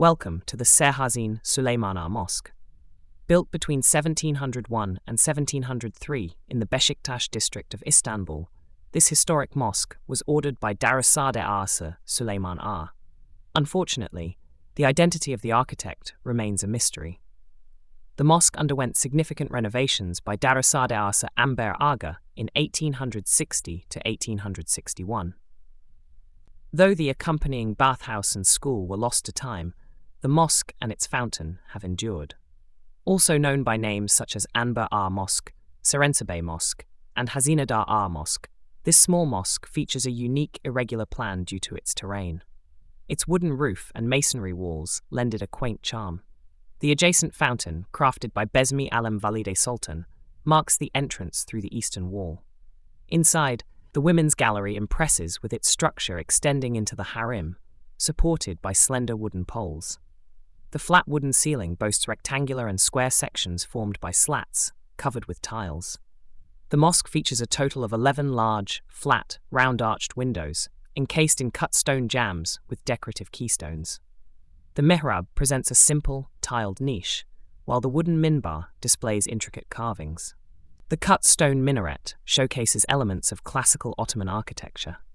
Welcome to the Serhazin Süleyman Mosque. Built between 1701 and 1703 in the Beşiktaş district of Istanbul, this historic mosque was ordered by Darüsade Ağası Süleyman Ağa. Unfortunately, the identity of the architect remains a mystery. The mosque underwent significant renovations by Darüsade Ağası Enver Ağa in 1860 to 1861. Though the accompanying bathhouse and school were lost to time, the mosque and its fountain have endured. Also known by names such as Enver Ağa Mosque, Serençerbey Mosque, and Hazinedar Ağa Mosque, this small mosque features a unique irregular plan due to its terrain. Its wooden roof and masonry walls lend it a quaint charm. The adjacent fountain, crafted by Bezmi Alem Valide Sultan, marks the entrance through the eastern wall. Inside, the women's gallery impresses with its structure extending into the harem, supported by slender wooden poles. The flat wooden ceiling boasts rectangular and square sections formed by slats, covered with tiles. The mosque features a total of 11 large, flat, round-arched windows, encased in cut stone jambs with decorative keystones. The mihrab presents a simple, tiled niche, while the wooden minbar displays intricate carvings. The cut stone minaret showcases elements of classical Ottoman architecture.